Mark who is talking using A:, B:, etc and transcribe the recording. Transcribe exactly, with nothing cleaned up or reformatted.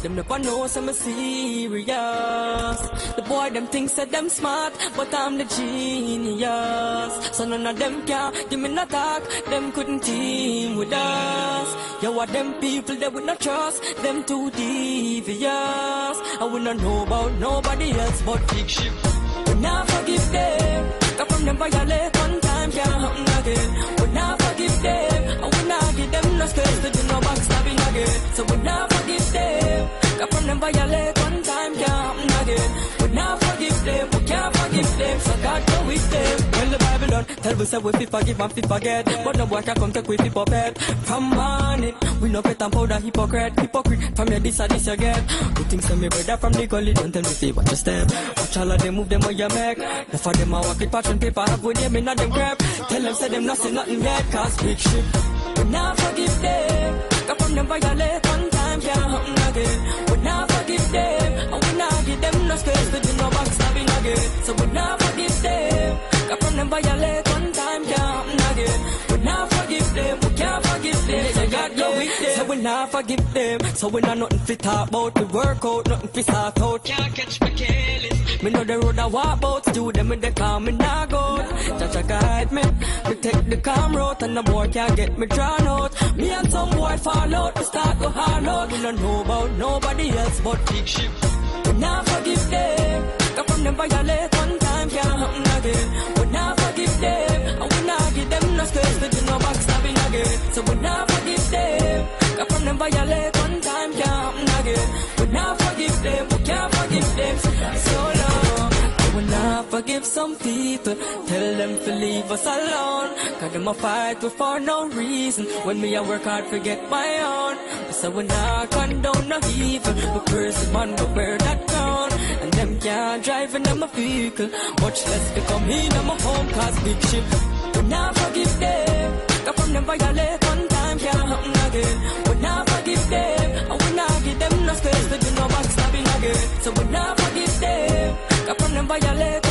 A: Them never know so I'm serious. The boy them thinks that them smart, but I'm the genius. So none of them can give me no talk. Them couldn't team with us. You what them people they would not trust. Them too devious. I would not know about nobody else but big ship. We not forgive them. Come from them violate one time can't happen again. We not forgive them. I will not give them no space to do no backstabbing again. So we not forgive them. Come from them violate one time can't happen again. We not forgive them. We can't forgive them. So God go with them. When the Bible done tell we say we fi forgive and fi forget, but no boy can come take we fi puppet. From morning we no pet and powder hypocrite. Hypocrite from your this or this you get. We think some me brother from the gully don't tell me fi watch your step. Watch all of them move them on your make. The for them a walk with passion paper have with them in a them crap. Tell them say them not say nothing yet cause big shit. We not forgive them. Come from them violate one time can't happen again. We not forgive them. And we not give them no space to do no backstabbing again. So we not forgive them. Come from them violate one time can't happen again. We not forgive them. We can't forgive them. So God go with them. So we not forgive them. So we not nothing fit talk about. We work out nothing fit start out. Can't catch me careless. Me know the road I walk about. Do them with the calm and I go. Jaja guide me. Me take the calm road and the boy can't get me drawn out. Me and some boy fall out. We start to hard out. We don't know about nobody else but big ship. We not forgive them. Come from them violate one time can't happen again. We not forgive them. And we not give them no space to do no backstabbing again. So we not forgive them. Come from them violate one time can't happen again. We not forgive them. We can't forgive them. So long. I will not forgive some people. Tell them to leave us alone. Cause them a fight with for no reason. When me I work hard forget my own. So we not condone no evil. But person man go bear that crown. And them can't drive in them a vehicle. Much less to come in on my home cause big ship. We not forgive them. Come from them violate one time can't happen again. We not forgive them. And we not give them no space to do no backstabbing again. So we not forgive them. Come from them violate